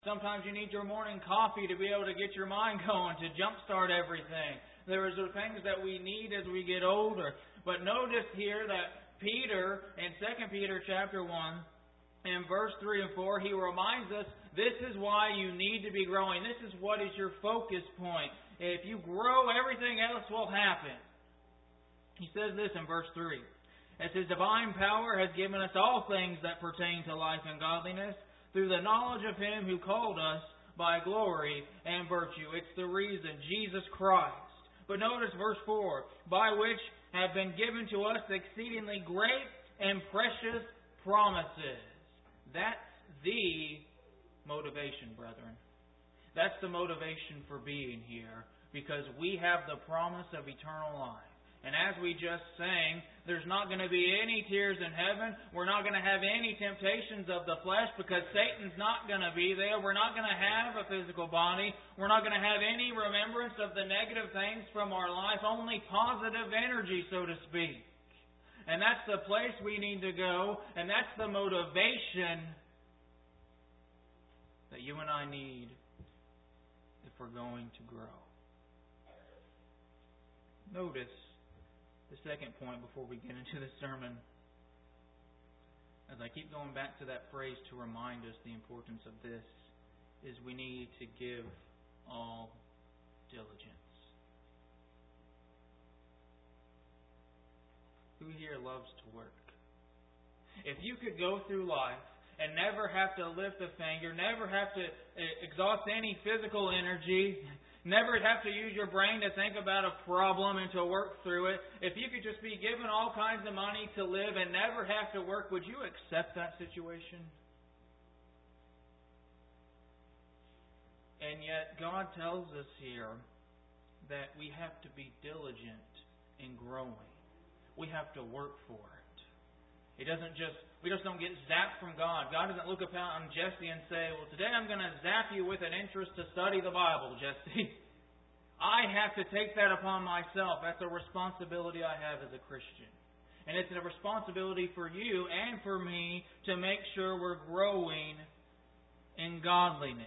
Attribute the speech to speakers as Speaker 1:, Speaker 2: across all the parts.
Speaker 1: Sometimes you need your morning coffee to be able to get your mind going, to jumpstart everything. There are things that we need as we get older. But notice here that Peter, in 2 Peter chapter 1, in verse 3 and 4, he reminds us this is why you need to be growing. This is what is your focus point. If you grow, everything else will happen. He says this in verse 3. As His divine power has given us all things that pertain to life and godliness, through the knowledge of Him who called us by glory and virtue. It's the reason, Jesus Christ. But notice verse 4, by which have been given to us exceedingly great and precious promises. That's the motivation, brethren. That's the motivation for being here, because we have the promise of eternal life. And as we just sang, there's not going to be any tears in heaven. We're not going to have any temptations of the flesh because Satan's not going to be there. We're not going to have a physical body. We're not going to have any remembrance of the negative things from our life. Only positive energy, so to speak. And that's the place we need to go. And that's the motivation that you and I need if we're going to grow. Notice the second point before we get into the sermon, as I keep going back to that phrase to remind us the importance of this, is we need to give all diligence. Who here loves to work? If you could go through life and never have to lift a finger, never have to exhaust any physical energy, never have to use your brain to think about a problem and to work through it. If you could just be given all kinds of money to live and never have to work, would you accept that situation? And yet God tells us here that we have to be diligent in growing. We have to work for it. We just don't get zapped from God. God doesn't look upon Jesse and say, well, today I'm going to zap you with an interest to study the Bible, Jesse. I have to take that upon myself. That's a responsibility I have as a Christian. And it's a responsibility for you and for me to make sure we're growing in godliness.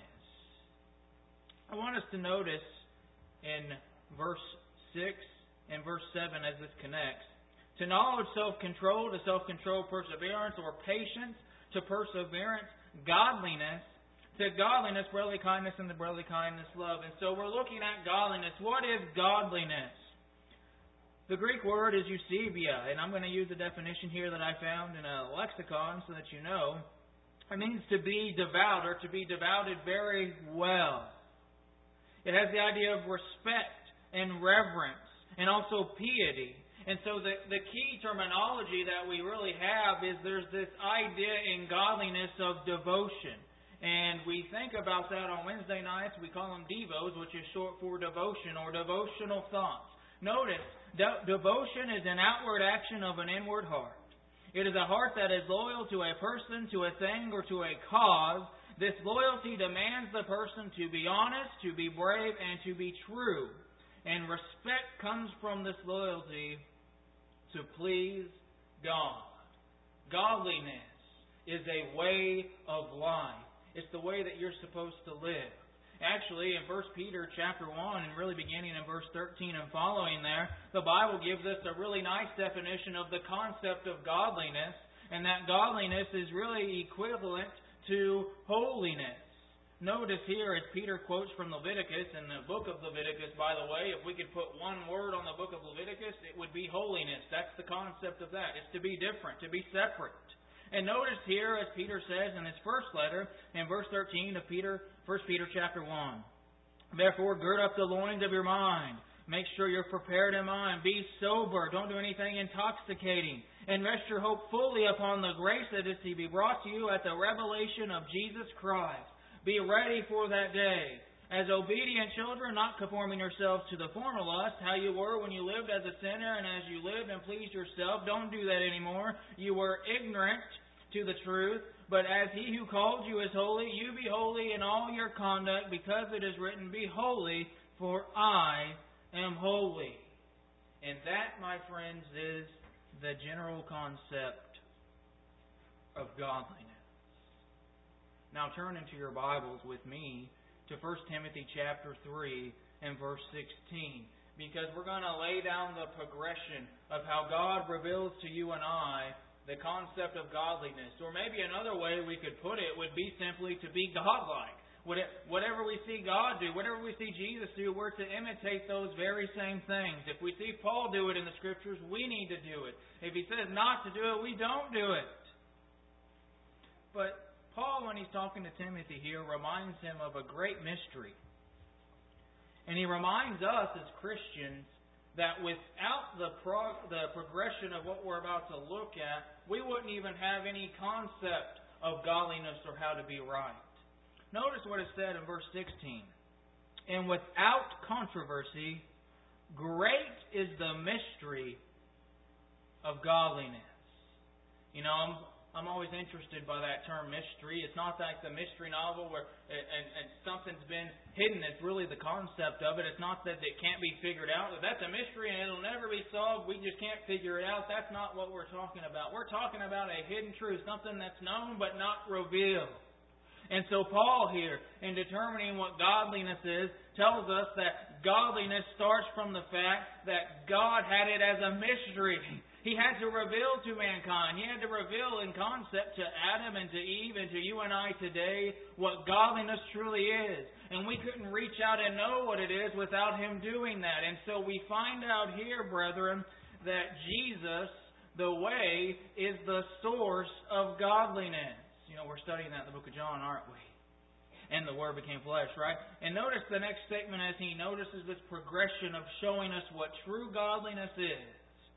Speaker 1: I want us to notice in verse 6 and verse 7 as this connects. To knowledge, self-control, to self-control, perseverance or patience, to perseverance, godliness, to godliness, brotherly kindness, and to brotherly kindness, love. And so we're looking at godliness. What is godliness? The Greek word is eusebia, and I'm going to use the definition here that I found in a lexicon so that you know. It means to be devout or to be devoted very well. It has the idea of respect and reverence and also piety. And so the key terminology that we really have is there's this idea in godliness of devotion. And we think about that on Wednesday nights. We call them devos, which is short for devotion or devotional thoughts. Notice, devotion is an outward action of an inward heart. It is a heart that is loyal to a person, to a thing, or to a cause. This loyalty demands the person to be honest, to be brave, and to be true. And respect comes from this loyalty to please God. Godliness is a way of life. It's the way that you're supposed to live. Actually, in 1 Peter chapter 1, and really beginning in verse 13 and following there, the Bible gives us a really nice definition of the concept of godliness, and that godliness is really equivalent to holiness. Notice here as Peter quotes from Leviticus, in the book of Leviticus, by the way, if we could put one word on the book of Leviticus, it would be holiness. That's the concept of that. It's to be different, to be separate. And notice here, as Peter says in his first letter, in verse 13 of 1 Peter chapter 1, therefore gird up the loins of your mind. Make sure you're prepared in mind. Be sober. Don't do anything intoxicating. And rest your hope fully upon the grace that is to be brought to you at the revelation of Jesus Christ. Be ready for that day. As obedient children, not conforming yourselves to the former lust, how you were when you lived as a sinner and as you lived and pleased yourself. Don't do that anymore. You were ignorant to the truth, but as He who called you is holy, you be holy in all your conduct, because it is written, be holy, for I am holy. And that, my friends, is the general concept of godliness. Now turn into your Bibles with me to 1 Timothy chapter 3 and verse 16. Because we're going to lay down the progression of how God reveals to you and I the concept of godliness. Or maybe another way we could put it would be simply to be godlike. Whatever we see God do, whatever we see Jesus do, we're to imitate those very same things. If we see Paul do it in the Scriptures, we need to do it. If he says not to do it, we don't do it. But Paul, when he's talking to Timothy here, reminds him of a great mystery. And he reminds us as Christians that without the progression of what we're about to look at, we wouldn't even have any concept of godliness or how to be right. Notice what is said in verse 16. And without controversy, great is the mystery of godliness. You know, I'm always interested by that term mystery. It's not like the mystery novel where and something's been hidden. It's really the concept of it. It's not that it can't be figured out. That's a mystery and it'll never be solved. We just can't figure it out. That's not what we're talking about. We're talking about a hidden truth, something that's known but not revealed. And so Paul here, in determining what godliness is, tells us that godliness starts from the fact that God had it as a mystery. He had to reveal to mankind. He had to reveal in concept to Adam and to Eve and to you and I today what godliness truly is. And we couldn't reach out and know what it is without Him doing that. And so we find out here, brethren, that Jesus, the way, is the source of godliness. You know, we're studying that in the book of John, aren't we? And the Word became flesh, right? And notice the next statement as he notices this progression of showing us what true godliness is.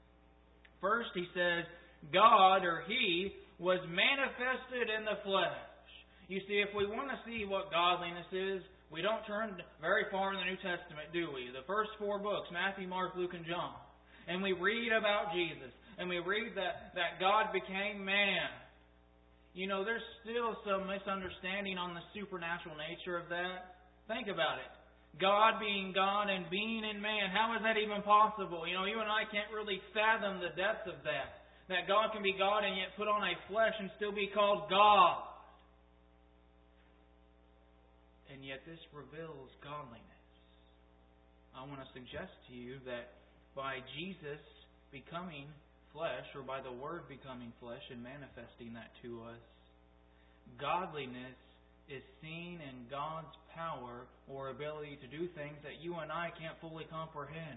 Speaker 1: First, he says, God, or He, was manifested in the flesh. You see, if we want to see what godliness is, we don't turn very far in the New Testament, do we? The first 4 books, Matthew, Mark, Luke, and John. And we read about Jesus. And we read that God became man. You know, there's still some misunderstanding on the supernatural nature of that. Think about it. God being God and being in man. How is that even possible? You know, you and I can't really fathom the depth of that. That God can be God and yet put on a flesh and still be called God. And yet this reveals godliness. I want to suggest to you that by Jesus becoming flesh, or by the Word becoming flesh and manifesting that to us, godliness is seen in God's power or ability to do things that you and I can't fully comprehend.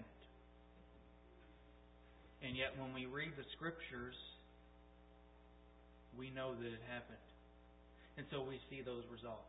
Speaker 1: And yet when we read the Scriptures, we know that it happened. And so we see those results.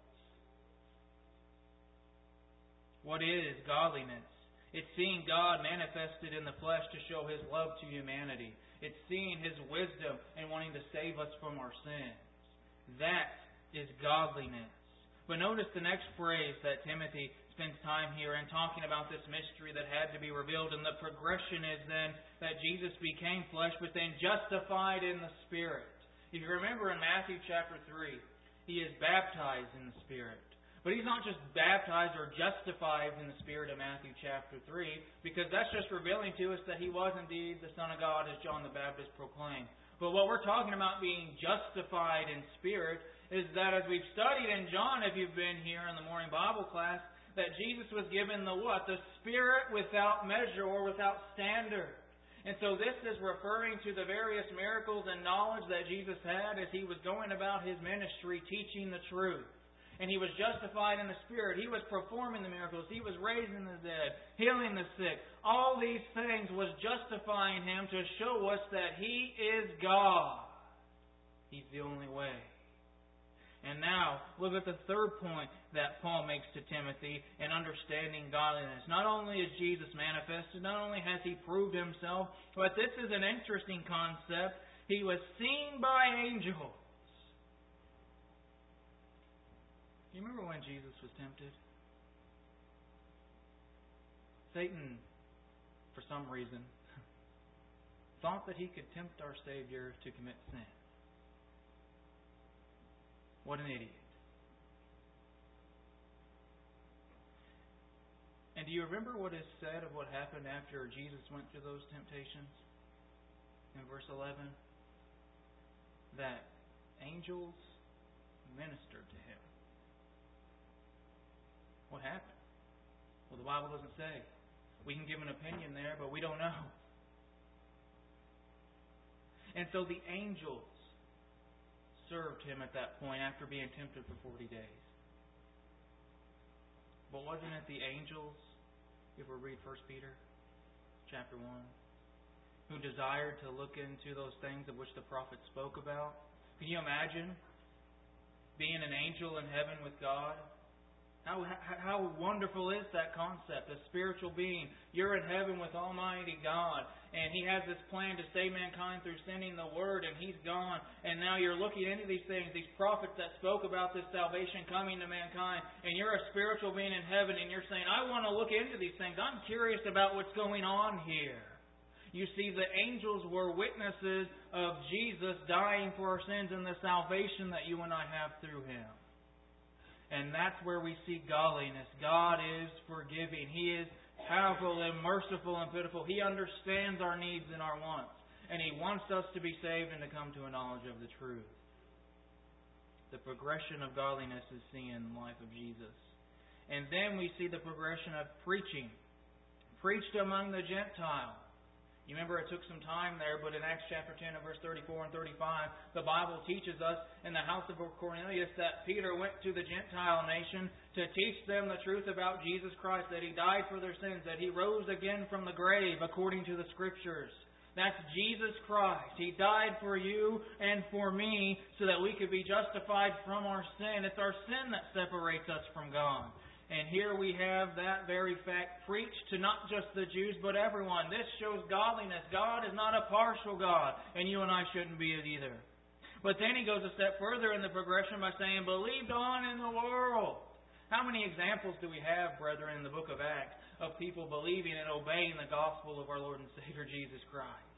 Speaker 1: What is godliness? It's seeing God manifested in the flesh to show His love to humanity. It's seeing His wisdom and wanting to save us from our sins. That is godliness. But notice the next phrase that Timothy spends time here in talking about this mystery that had to be revealed. And the progression is then that Jesus became flesh, but then justified in the Spirit. If you remember in Matthew chapter 3, He is baptized in the Spirit. But He's not just baptized or justified in the Spirit in Matthew chapter 3, because that's just revealing to us that He was indeed the Son of God, as John the Baptist proclaimed. But what we're talking about being justified in Spirit is that, as we've studied in John, if you've been here in the morning Bible class, that Jesus was given the what? The Spirit without measure or without standard. And so this is referring to the various miracles and knowledge that Jesus had as He was going about His ministry, teaching the truth. And He was justified in the Spirit. He was performing the miracles. He was raising the dead, healing the sick. All these things was justifying Him to show us that He is God. He's the only way. And now, look at the third point that Paul makes to Timothy in understanding godliness. Not only is Jesus manifested, not only has He proved Himself, but this is an interesting concept. He was seen by angels. You remember when Jesus was tempted? Satan, for some reason, thought that he could tempt our Savior to commit sin. What an idiot. And do you remember what is said of what happened after Jesus went through those temptations? In verse 11, that angels ministered to him. What happened? Well, the Bible doesn't say. We can give an opinion there, but we don't know. And so the angels served him at that point after being tempted for 40 days. But wasn't it the angels, if we read 1 Peter chapter 1, who desired to look into those things of which the prophet spoke about? Can you imagine being an angel in heaven with God? How wonderful is that concept? A spiritual being. You're in heaven with Almighty God, and He has this plan to save mankind through sending the Word, and He's gone. And now you're looking into these things, these prophets that spoke about this salvation coming to mankind, and you're a spiritual being in heaven, and you're saying, I want to look into these things. I'm curious about what's going on here. You see, the angels were witnesses of Jesus dying for our sins and the salvation that you and I have through Him. And that's where we see godliness. God is forgiving. He is powerful and merciful and pitiful. He understands our needs and our wants. And He wants us to be saved and to come to a knowledge of the truth. The progression of godliness is seen in the life of Jesus. And then we see the progression of preaching. Preached among the Gentiles. You remember it took some time there, but in Acts chapter 10 and verse 34 and 35, the Bible teaches us in the house of Cornelius that Peter went to the Gentile nation to teach them the truth about Jesus Christ, that He died for their sins, that He rose again from the grave according to the Scriptures. That's Jesus Christ. He died for you and for me so that we could be justified from our sin. It's our sin that separates us from God. And here we have that very fact preached to not just the Jews, but everyone. This shows godliness. God is not a partial God, and you and I shouldn't be it either. But then He goes a step further in the progression by saying, believed on in the world. How many examples do we have, brethren, in the book of Acts of people believing and obeying the gospel of our Lord and Savior Jesus Christ?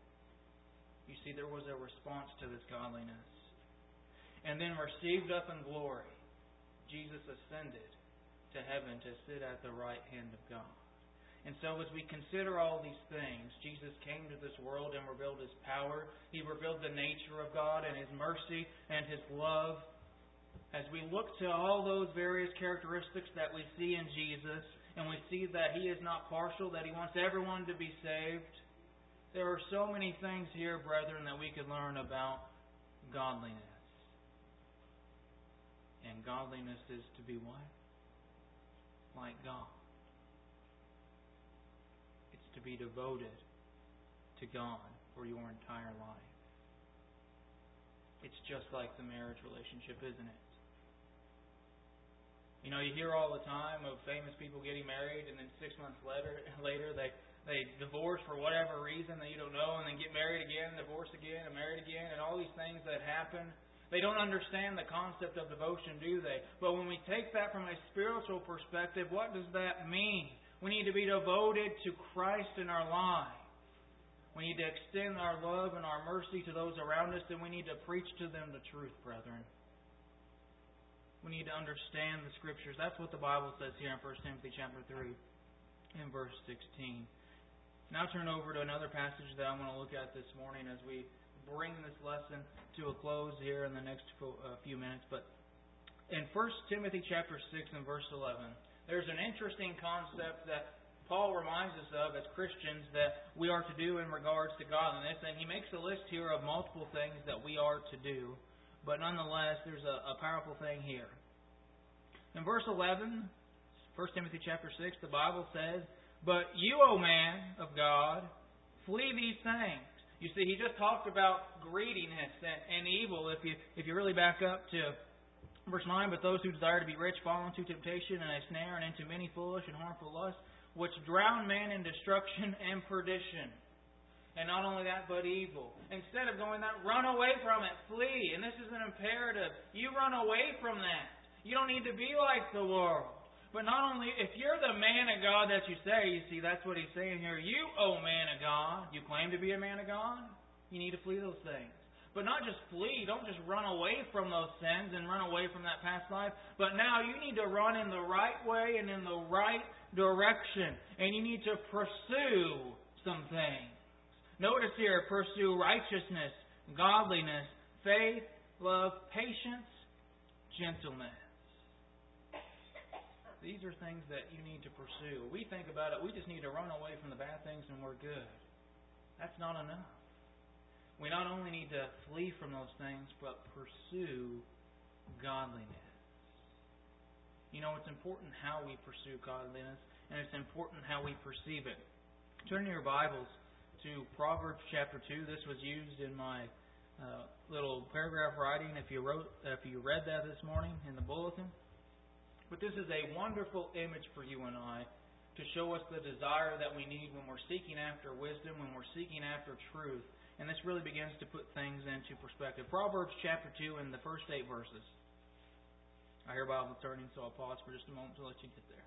Speaker 1: You see, there was a response to this godliness. And then received up in glory, Jesus ascended to heaven to sit at the right hand of God. And so as we consider all these things, Jesus came to this world and revealed His power. He revealed the nature of God and His mercy and His love. As we look to all those various characteristics that we see in Jesus, and we see that He is not partial, that He wants everyone to be saved, there are so many things here, brethren, that we could learn about godliness. And godliness is to be what? Like God. It's to be devoted to God for your entire life. It's just like the marriage relationship, isn't it? You know, you hear all the time of famous people getting married and then 6 months later they divorce for whatever reason that you don't know, and then get married again, divorce again, and married again, and all these things that happen. They don't understand the concept of devotion, do they? But when we take that from a spiritual perspective, what does that mean? We need to be devoted to Christ in our life. We need to extend our love and our mercy to those around us, and we need to preach to them the truth, brethren. We need to understand the Scriptures. That's what the Bible says here in 1 Timothy chapter 3 and verse 16. Now turn over to another passage that I want to look at this morning as we bring this lesson to a close here in the next few minutes. But in 1 Timothy chapter 6 and verse 11, there's an interesting concept that Paul reminds us of as Christians that we are to do in regards to godliness. And he makes a list here of multiple things that we are to do. But nonetheless, there's a powerful thing here. In verse 11, 1 Timothy chapter 6, the Bible says, "But you, O man of God, flee these things." You see, he just talked about greediness and evil. If you really back up to verse 9, "But those who desire to be rich fall into temptation and a snare and into many foolish and harmful lusts, which drown man in destruction and perdition." And not only that, but evil. Instead of going that, run away from it, flee. And this is an imperative. You run away from that. You don't need to be like the world. But not only, if you're the man of God that you say, you see, that's what he's saying here. You, O man of God, you claim to be a man of God, you need to flee those things. But not just flee, don't just run away from those sins and run away from that past life. But now you need to run in the right way and in the right direction. And you need to pursue some things. Notice here, pursue righteousness, godliness, faith, love, patience, gentleness. These are things that you need to pursue. We think about it, we just need to run away from the bad things and we're good. That's not enough. We not only need to flee from those things, but pursue godliness. You know, it's important how we pursue godliness, and it's important how we perceive it. Turn your Bibles to Proverbs chapter 2. This was used in my little paragraph writing if you read that this morning in the bulletin. But this is a wonderful image for you and I to show us the desire that we need when we're seeking after wisdom, when we're seeking after truth. And this really begins to put things into perspective. Proverbs chapter 2 and the first 8 verses. I hear Bible turning, so I'll pause for just a moment to let you get there.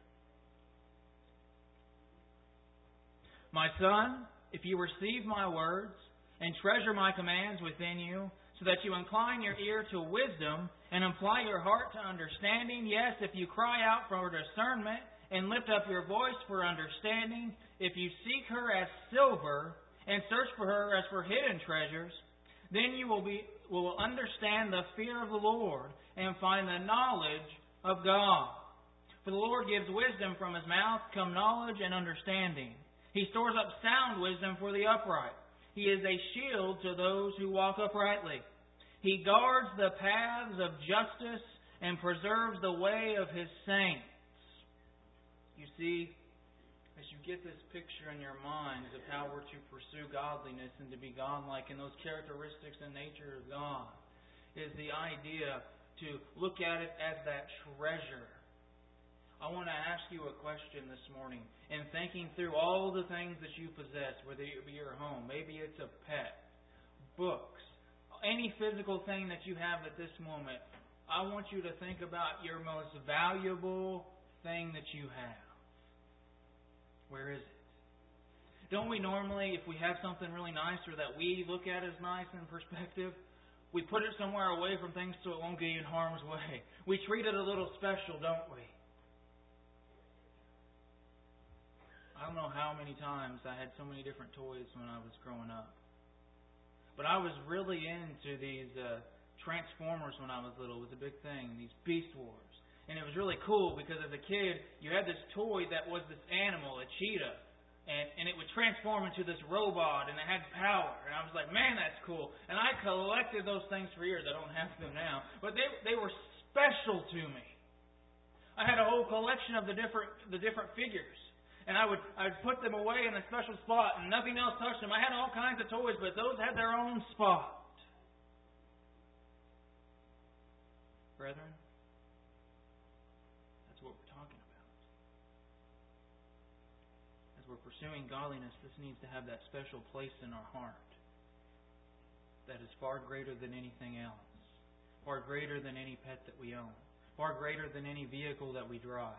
Speaker 1: My son, if you receive my words and treasure my commands within you, so that you incline your ear to wisdom and apply your heart to understanding. Yes, if you cry out for discernment and lift up your voice for understanding, if you seek her as silver and search for her as for hidden treasures, then you will understand the fear of the Lord and find the knowledge of God. For the Lord gives wisdom from His mouth, come knowledge and understanding. He stores up sound wisdom for the upright. He is a shield to those who walk uprightly. He guards the paths of justice and preserves the way of His saints. You see, as you get this picture in your minds of how we're to pursue godliness and to be godlike and those characteristics and nature of God, is the idea to look at it as that treasure. I want to ask you a question this morning. In thinking through all the things that you possess, whether it be your home, maybe it's a pet, books, any physical thing that you have at this moment, I want you to think about your most valuable thing that you have. Where is it? Don't we normally, if we have something really nice or that we look at as nice in perspective, we put it somewhere away from things so it won't get in harm's way. We treat it a little special, don't we? I don't know how many times I had so many different toys when I was growing up. But I was really into these Transformers when I was little. It was a big thing, these Beast Wars. And it was really cool because as a kid, you had this toy that was this animal, a cheetah. And it would transform into this robot and it had power. And I was like, man, that's cool. And I collected those things for years. I don't have them now. But they were special to me. I had a whole collection of the different figures. And I'd put them away in a special spot and nothing else touched them. I had all kinds of toys, but those had their own spot. Brethren, that's what we're talking about. As we're pursuing godliness, this needs to have that special place in our heart that is far greater than anything else, far greater than any pet that we own, far greater than any vehicle that we drive.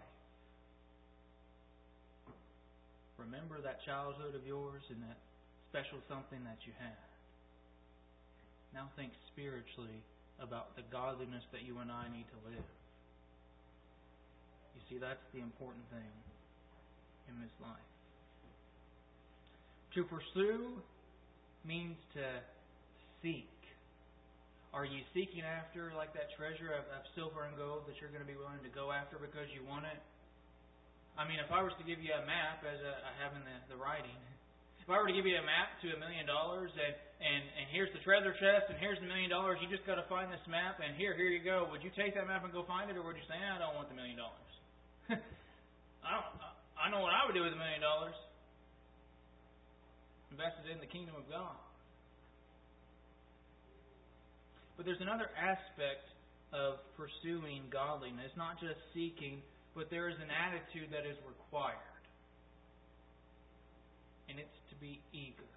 Speaker 1: Remember that childhood of yours and that special something that you had. Now think spiritually about the godliness that you and I need to live. You see, that's the important thing in this life. To pursue means to seek. Are you seeking after like that treasure of silver and gold that you're going to be willing to go after because you want it? I mean, if I was to give you a map, as I have in the writing, if I were to give you a map to $1 million and here's the treasure chest and here's the $1 million, you just got to find this map and here you go. Would you take that map and go find it, or would you say, I don't want the $1 million? I know what I would do with $1 million. Invest it in the kingdom of God. But there's another aspect of pursuing godliness, not just seeking, but there is an attitude that is required. And it's to be eager.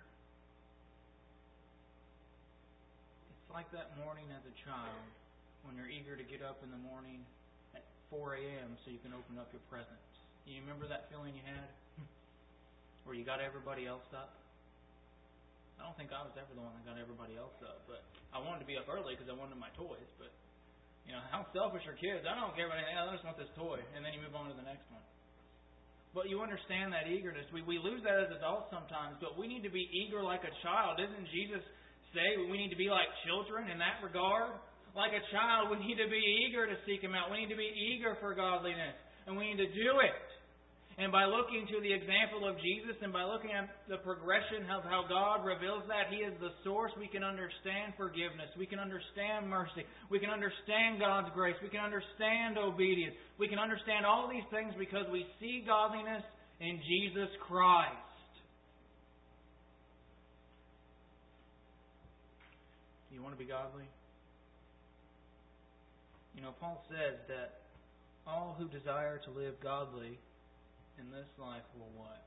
Speaker 1: It's like that morning as a child when you're eager to get up in the morning at 4 a.m. so you can open up your presents. You remember that feeling you had? Where you got everybody else up? I don't think I was ever the one that got everybody else up, but I wanted to be up early because I wanted my toys, but you know, how selfish are kids? I don't care about anything. I just want this toy. And then you move on to the next one. But you understand that eagerness. We lose that as adults sometimes, but we need to be eager like a child. Doesn't Jesus say we need to be like children in that regard? Like a child, we need to be eager to seek Him out. We need to be eager for godliness. And we need to do it. And by looking to the example of Jesus and by looking at the progression of how God reveals that He is the source, we can understand forgiveness. We can understand mercy. We can understand God's grace. We can understand obedience. We can understand all these things because we see godliness in Jesus Christ. Do you want to be godly? You know, Paul says that all who desire to live godly in this life will what?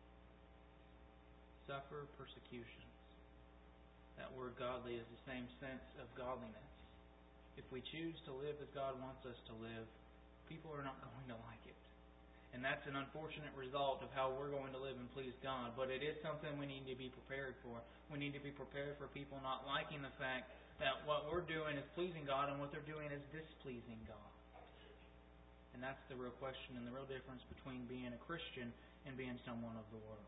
Speaker 1: Suffer persecutions. That word godly is the same sense of godliness. If we choose to live as God wants us to live, people are not going to like it. And that's an unfortunate result of how we're going to live and please God. But it is something we need to be prepared for. We need to be prepared for people not liking the fact that what we're doing is pleasing God and what they're doing is displeasing God. And that's the real question and the real difference between being a Christian and being someone of the world.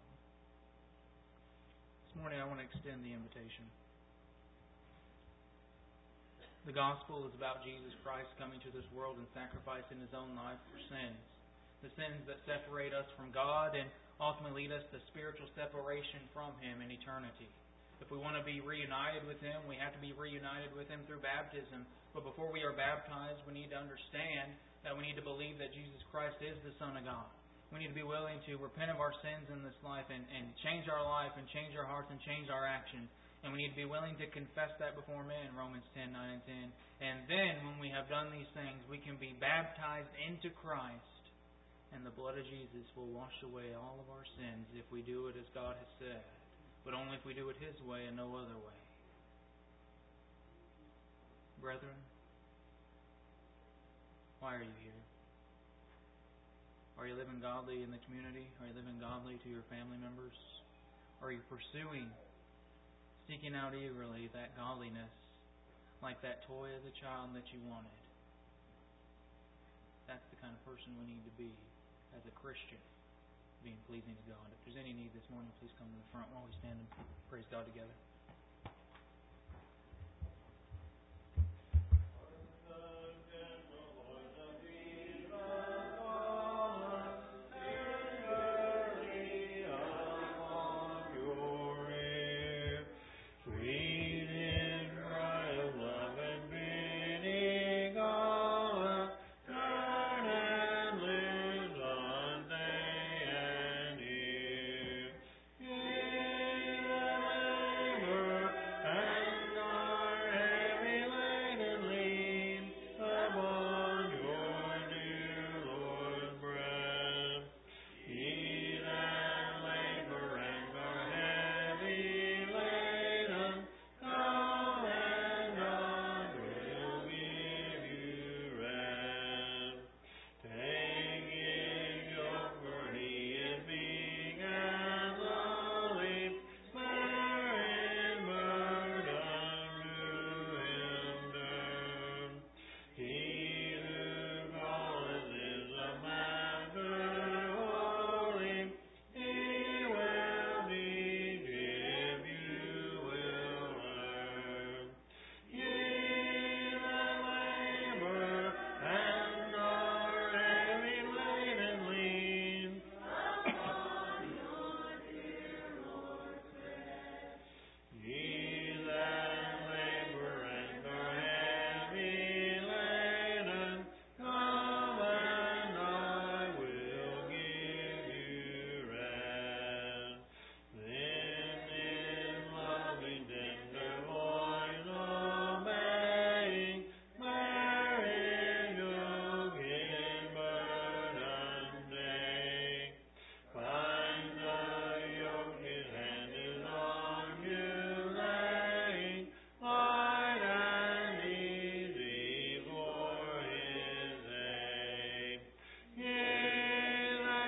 Speaker 1: This morning I want to extend the invitation. The gospel is about Jesus Christ coming to this world and sacrificing His own life for sins. The sins that separate us from God and ultimately lead us to spiritual separation from Him in eternity. If we want to be reunited with Him, we have to be reunited with Him through baptism. But before we are baptized, we need to understand that we need to believe that Jesus Christ is the Son of God. We need to be willing to repent of our sins in this life and change our life and change our hearts and change our actions. And we need to be willing to confess that before men, Romans 10, 9 and 10. And then when we have done these things, we can be baptized into Christ. And the blood of Jesus will wash away all of our sins if we do it as God has said. But only if we do it His way and no other way. Brethren, why are you here? Are you living godly in the community? Are you living godly to your family members? Are you pursuing, seeking out eagerly that godliness like that toy as a child that you wanted? That's the kind of person we need to be as a Christian, being pleasing to God. If there's any need this morning, please come to the front while we stand and praise God together.